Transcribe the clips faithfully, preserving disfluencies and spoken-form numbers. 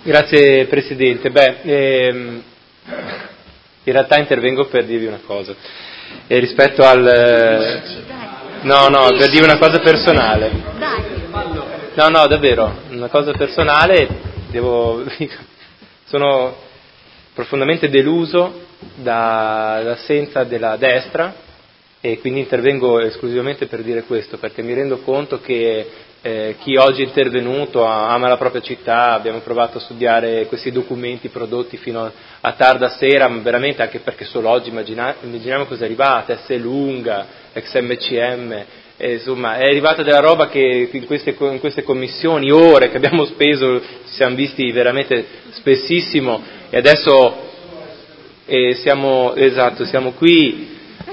Grazie Presidente. Beh, ehm, in realtà intervengo per dirvi una cosa. E rispetto al... No, no, per dire una cosa personale. No, no, davvero, una cosa personale, devo... sono profondamente deluso dall'assenza della destra e quindi intervengo esclusivamente per dire questo, perché mi rendo conto che eh, chi oggi è intervenuto ama la propria città, abbiamo provato a studiare questi documenti prodotti fino a tarda sera, ma veramente anche perché solo oggi immagina, immaginiamo cosa è arrivata, S lunga, ex M C M, eh, insomma è arrivata della roba che in queste, in queste commissioni, ore che abbiamo speso, ci siamo visti veramente spessissimo e adesso eh, siamo, esatto, siamo qui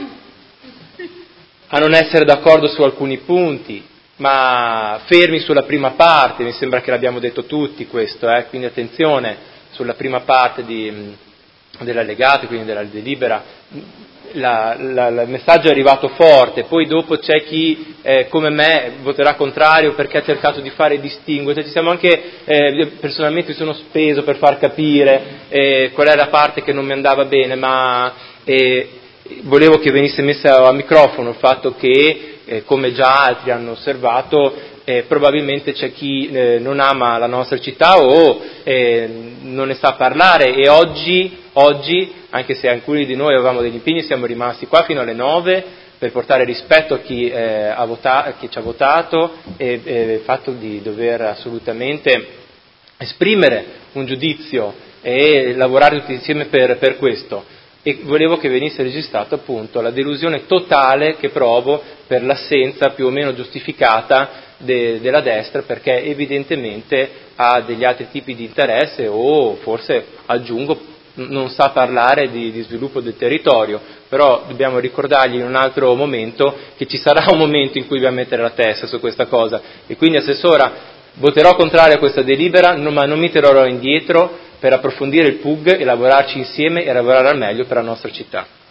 a non essere d'accordo su alcuni punti, ma fermi sulla prima parte, mi sembra che l'abbiamo detto tutti questo, eh? Quindi attenzione, sulla prima parte di, dell'allegato, quindi della delibera, la, la, la, il messaggio è arrivato forte, poi dopo c'è chi eh, come me voterà contrario perché ha cercato di fare distinguo, cioè, ci siamo anche, eh, personalmente mi sono speso per far capire eh, qual è la parte che non mi andava bene, ma... Eh, volevo che venisse messa a microfono il fatto che, eh, come già altri hanno osservato, eh, probabilmente c'è chi eh, non ama la nostra città o eh, non ne sa parlare e oggi, oggi, anche se alcuni di noi avevamo degli impegni, siamo rimasti qua fino alle nove per portare rispetto a chi, eh, ha vota- a chi ci ha votato e eh, il fatto di dover assolutamente esprimere un giudizio e lavorare tutti insieme per, per questo. E volevo che venisse registrato appunto la delusione totale che provo per l'assenza più o meno giustificata de, della destra, perché evidentemente ha degli altri tipi di interesse o forse, aggiungo, non sa parlare di, di sviluppo del territorio, però dobbiamo ricordargli in un altro momento che ci sarà un momento in cui dobbiamo mettere la testa su questa cosa e quindi Assessora voterò contrario a questa delibera, no, ma non mi tirerò indietro per approfondire il P U G e lavorarci insieme e lavorare al meglio per la nostra città.